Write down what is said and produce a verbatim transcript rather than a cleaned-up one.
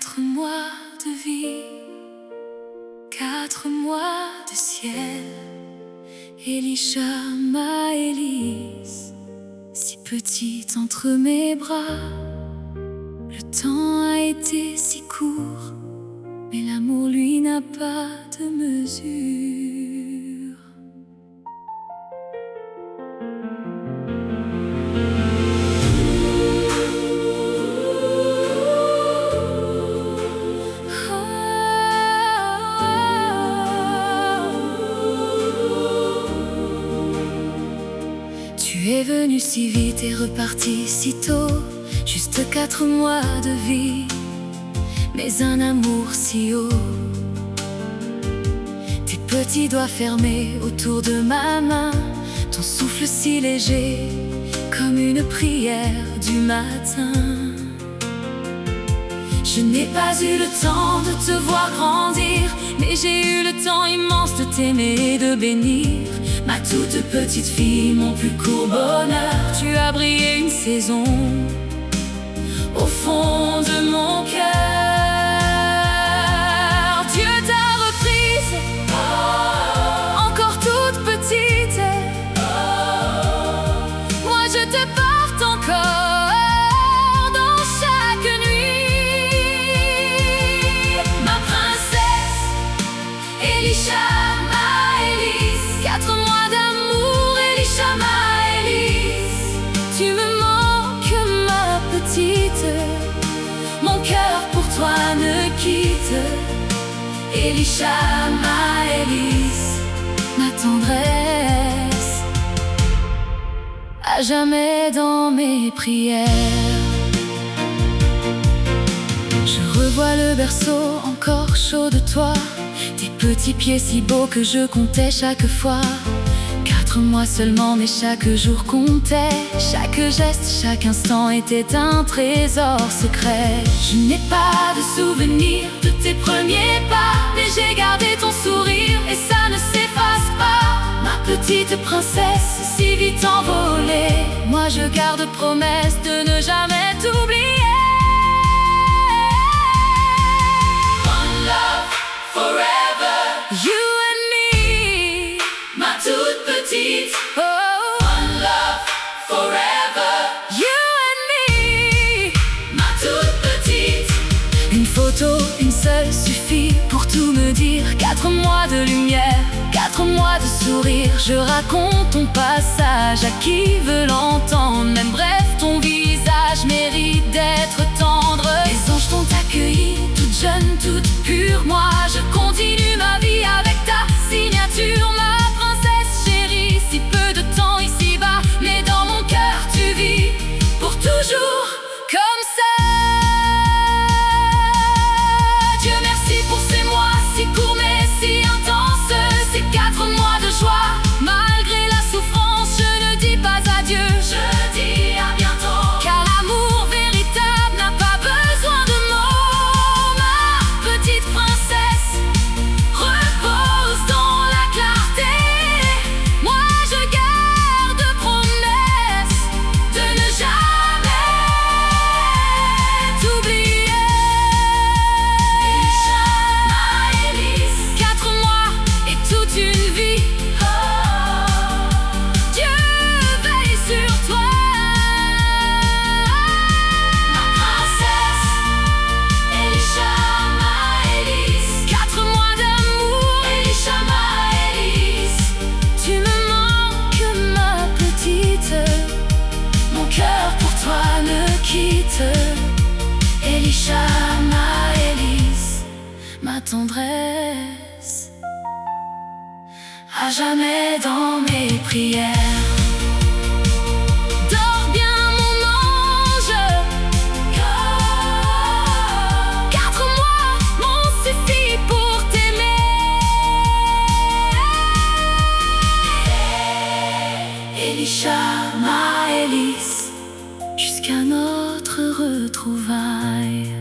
Quatre mois de vie, quatre mois de ciel. Elisha, ma Élise, si petite entre mes bras. Le temps a été si court, mais l'amour, lui, n'a pas de mesure. Tu es venu si vite et reparti si tôt. Juste quatre mois de vie, mais un amour si haut. Tes petits doigts fermés autour de ma main, ton souffle si léger, comme une prière du matin. Je n'ai pas eu le temps de te voir grandir, mais j'ai eu le temps immense de t'aimer et de bénir. Ma toute petite fille, mon plus court bonheur, tu as brillé une saison au fond de mon cœur. Dieu t'a reprise, oh, encore toute petite. Oh, moi je te porte encore dans chaque nuit. Ma princesse, Elisha, ma Élise. Quatre mois d'amour, Elisha, ma Élise. Tu me manques, ma petite. Mon cœur pour toi ne quitte. Elisha, ma Élise, ma tendresse, à jamais dans mes prières. Je revois le berceau encore chaud de toi, tes petits pieds si beaux que je comptais chaque fois. Quatre mois seulement, mais chaque jour comptait. Chaque geste, chaque instant était un trésor secret. Je n'ai pas de souvenir de tes premiers pas, mais j'ai gardé ton sourire et ça ne s'efface pas. Ma petite princesse, si vite envolée, moi je garde promesse de ne jamais t'oublier. One love forever, you and me, ma toute petite. Oh, one love forever, you and me, ma toute petite. Une photo, une seule suffit pour tout me dire. Quatre mois de lumière, quatre mois de sourire. Je raconte ton passage à qui veut l'entendre. Même bref, ton visage mérite d'être tendre. Les anges t'ont accueilli, toute jeune, toute pure. Moi, je continue ma vie avec ta signature. Ma princesse chérie, si peu de temps ici-bas, mais dans mon cœur tu vis pour toujours comme ça. Dieu merci pour ces mois si courts mais si intenses. Ces quatre mois de joie, malgré la souffrance, je ne dis pas adieu, je dis à bientôt. Car l'amour véritable n'a pas besoin de mots. Ma petite princesse repose dans la clarté. Moi je garde promesse de ne jamais t'oublier. Elisha, ma Élise. Quatre mois et toute une vie. Oh, Dieu veille sur toi. Ma princesse, Elisha, ma Élise. Quatre mois d'amour, Elisha, ma Élise. Tu me manques, ma petite. Mon cœur pour toi ne quitte. Elisha, ma Élise, ma tendresse, à jamais dans mes prières. Dors bien mon ange. Quatre mois m'ont suffi pour t'aimer. Elisha, ma Élise, jusqu'à notre retrouvaille.